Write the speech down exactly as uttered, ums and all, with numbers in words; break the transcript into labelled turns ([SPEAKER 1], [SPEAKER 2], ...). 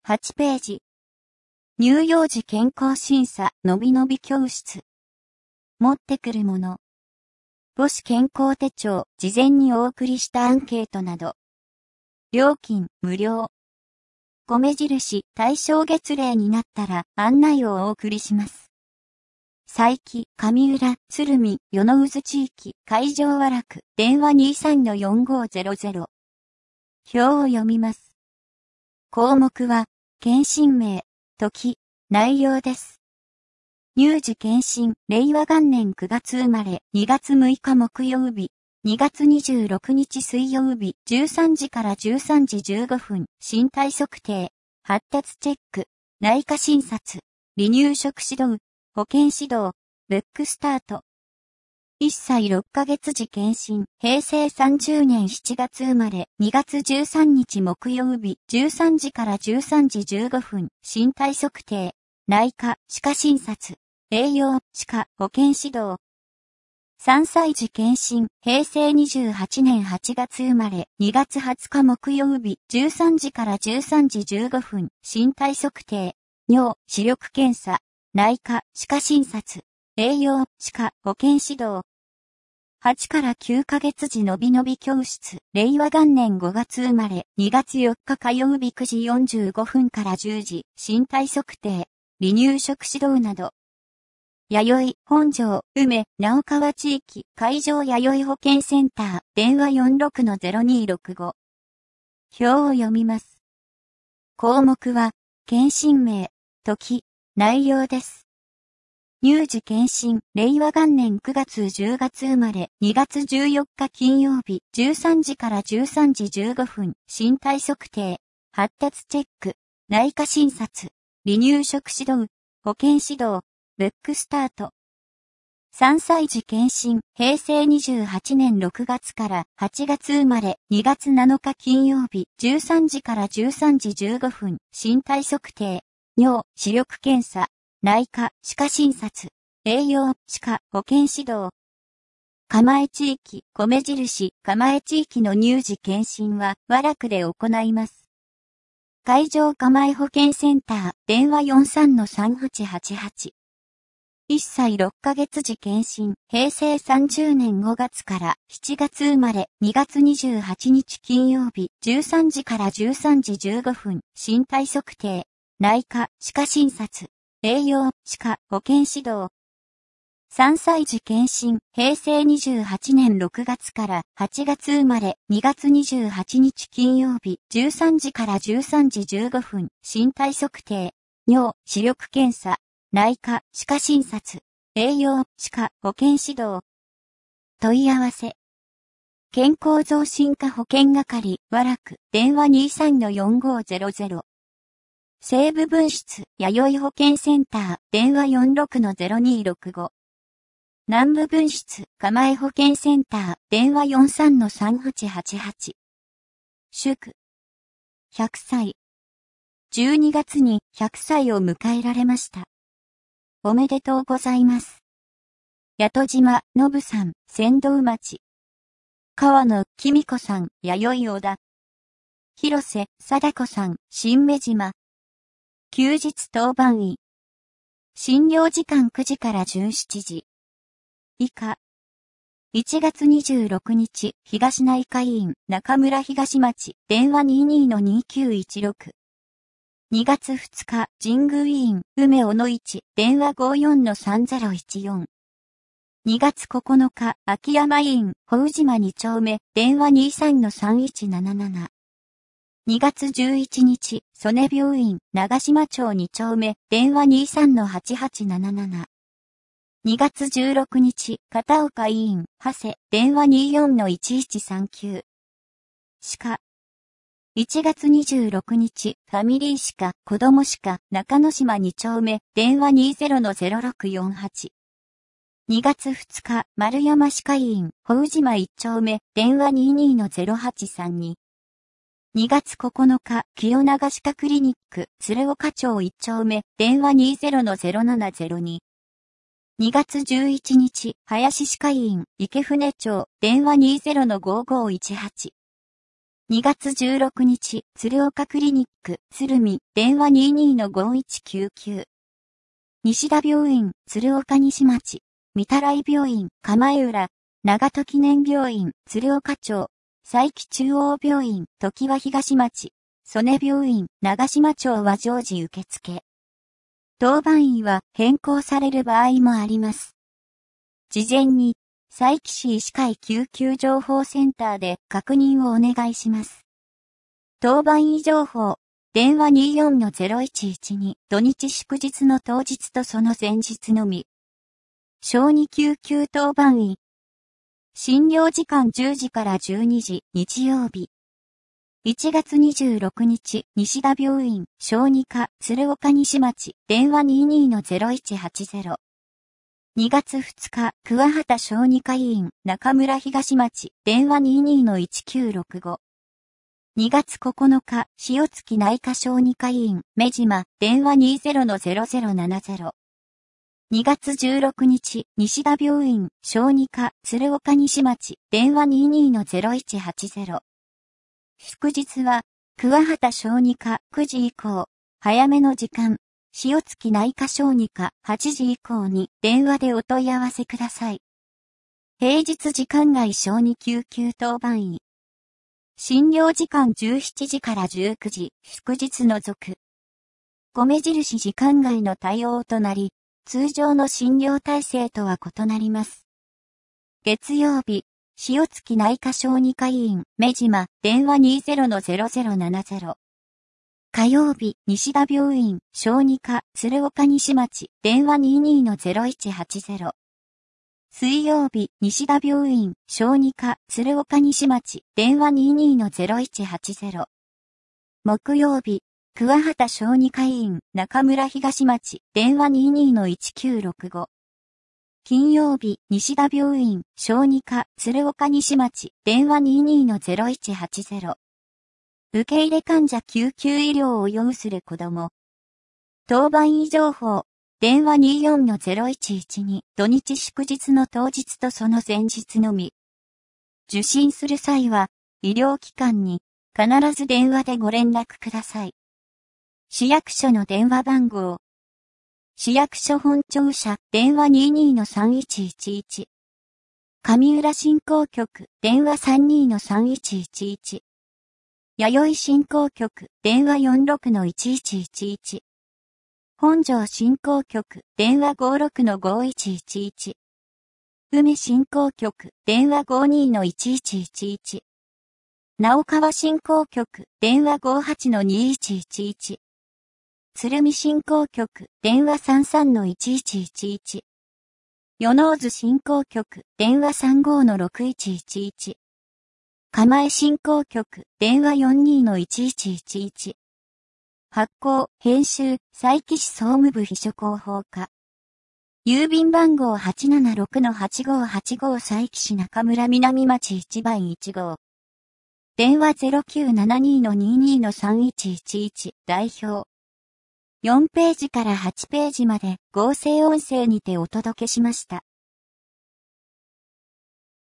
[SPEAKER 1] はちページ。乳幼児健康審査のびのび教室。持ってくるもの。母子健康手帳、事前にお送りしたアンケートなど。料金、無料。米印、対象月齢になったら案内をお送りします。佐伯、上浦、鶴見、与野渦地域、海上和楽、電話 にさんのよんごゼロゼロ。表を読みます。項目は、検診名、時、内容です。乳児検診、令和元年くがつ生まれ、にがつむいか木曜日、にがつにじゅうろくにち水曜日、じゅうさんじからじゅうさんじじゅうごふん、身体測定、発達チェック、内科診察、離乳食指導、保健指導、ブックスタート。いっさいろっかげつ時検診、へいせいさんじゅうねんしちがつ生まれ、にがつじゅうさんにち木曜日、じゅうさんじからじゅうさんじじゅうごふん、身体測定、内科、歯科診察、栄養、歯科、保健指導。さんさい時検診、へいせいにじゅうはちねんはちがつ生まれ、にがつはつか木曜日、じゅうさんじからじゅうさんじじゅうごふん、身体測定、尿、視力検査、内科、歯科診察、栄養、歯科、保健指導。はちからきゅうかげつ時のびのび教室、令和元年ごがつ生まれ、にがつよっか火曜日くじよんじゅうごふんからじゅうじ、身体測定、離乳食指導など。弥生、本庄、梅、直川地域、海上弥生保健センター、電話 よんろくのゼロにーろくご。表を読みます。項目は、検診名、時、内容です。乳児検診、令和元年くがつじゅうがつ生まれ、にがつじゅうよっか金曜日、じゅうさんじからじゅうさんじじゅうごふん、身体測定、発達チェック、内科診察、離乳食指導、保健指導、ブックスタート。さんさい時検診、へいせいにじゅうはちねんろくがつからはちがつ生まれ、にがつなのか金曜日、じゅうさんじからじゅうさんじじゅうごふん、身体測定、尿、視力検査、内科、歯科診察、栄養、歯科、保健指導。蒲江地域、米印、蒲江地域の乳児検診は、和楽で行います。海上蒲江保健センター、電話 よんさんのさんはちはちはち。いっさいろっかげつ時検診、へいせいさんじゅうねんごがつからしちがつ生まれ、にがつにじゅうはちにち金曜日、じゅうさんじからじゅうさんじじゅうごふん、身体測定、内科、歯科診察、栄養、歯科、保健指導。さんさい時検診、へいせいにじゅうはちねんろくがつからはちがつ生まれ、にがつにじゅうはちにち金曜日、じゅうさんじからじゅうさんじじゅうごふん、身体測定、尿、視力検査、内科、歯科診察、栄養、歯科、保健指導。問い合わせ。健康増進課保健係、和楽、電話 にさんのよんごゼロゼロ。西部分室、弥生保健センター、電話 よんろくのゼロにーろくご。南部分室、蒲江保健センター、電話 よんさんのさんはちはちはち。祝。ひゃくさい。じゅうにがつにひゃくさいを迎えられました。おめでとうございます。八戸島、のぶさん、仙道町。川野、きみこさん、弥生小田。広瀬、貞子さん、新目島。休日当番医。診療時間くじからじゅうしちじ。以下。いちがつにじゅうろくにち、東内科医院、中村東町、電話 にじゅうにのにきゅういちろく。にがつふつか、神宮医院、梅小野市、電話 ごじゅうよんのさんぜろいちよん。にがつここのか、秋山医院、宝島に丁目、電話 にじゅうさんのさんいちなななな。にがつじゅういちにち、曽根病院、長島町に丁目、電話 にじゅうさんのはちはちなななな。にがつじゅうろくにち、片岡医院、長谷、電話 にじゅうよんのいちいちさんきゅう。歯科。いちがつにじゅうろくにち、ファミリー歯科、子ども歯科、中之島に丁目、電話 にじゅうのゼロろくよんはち。にがつふつか、丸山歯科医院、宝島いち丁目、電話 にじゅうにのゼロはちさんに。にがつここのか、清永歯科クリニック、鶴岡町いち丁目、電話 にじゅうのゼロななゼロに。にがつじゅういちにち、林歯科医院、池船町、電話 にじゅうのごごいちはち。 にがつじゅうろくにち、鶴岡クリニック、鶴見、電話 にじゅうにのごいちきゅうきゅう。西田病院、鶴岡西町、御手洗病院、釜江浦、長門記念病院、鶴岡町、佐伯中央病院、常盤東町、曽根病院、長島町は常時受付。当番医は変更される場合もあります。事前に、佐伯市医師会救急情報センターで確認をお願いします。当番医情報、電話 にじゅうよんのゼロいちいちに、土日祝日の当日とその前日のみ。小児救急当番医。診療時間じゅうじからじゅうにじ、日曜日。いちがつにじゅうろくにち、西田病院、小児科、鶴岡西町、電話 にじゅうにのゼロいちはちゼロ。にがつふつか、桑畑小児科医院、中村東町、電話 にじゅうにのいちきゅうろくご。にがつここのか、塩月内科小児科医院、目島、電話 にじゅうのゼロゼロななゼロ。にがつじゅうろくにち、西田病院、小児科、鶴岡西町、電話 にじゅうにのゼロいちはちゼロ。祝日は、桑畑小児科くじ以降、早めの時間、塩月内科小児科はちじ以降に電話でお問い合わせください。平日時間外小児救急当番医。診療時間じゅうしちじからじゅうくじ、祝日除く。米印時間外の対応となり、通常の診療体制とは異なります。月曜日、塩月内科小児科医院、目島、電話 にじゅうのゼロゼロななゼロ。火曜日、西田病院、小児科、鶴岡西町、電話 にじゅうにのゼロいちはちゼロ。水曜日、西田病院、小児科、鶴岡西町、電話 にじゅうにのゼロいちはちゼロ。木曜日、桑畑小児科医院、中村東町、電話 にじゅうにのいちきゅうろくご。金曜日、西田病院、小児科、鶴岡西町、電話 にじゅうにのゼロいちはちゼロ。受け入れ患者救急医療を要する子供。当番医情報、電話 にじゅうよんのゼロいちいちに、土日祝日の当日とその前日のみ。受診する際は、医療機関に必ず電話でご連絡ください。市役所の電話番号。市役所本庁舎、電話 にじゅうにのさんいちいちいち。上浦振興局、電話 さんじゅうにのさんいちいちいち。弥生振興局、電話 よんじゅうろくのいちいちいちいち。本庄振興局、電話 ごじゅうろくのごいちいちいち。梅振興局、電話 ごじゅうにのいちいちいちいち。直川振興局、電話 ごじゅうはちのにいちいちいち。鶴見振興局、電話 さんじゅうさんのいちいちいちいち。与野津振興局、電話 さんじゅうごのろくいちいちいち。釜江振興局、電話 よんじゅうにのいちいちいちいち。発行、編集、佐伯市総務部秘書広報課。郵便番号 はちななろくのはちごはちご 佐伯市中村南町いちばんいちごう。電話 ゼロきゅうななにのにじゅうにのさんいちいちいち 代表。よんページからはちページまで合成音声にてお届けしました。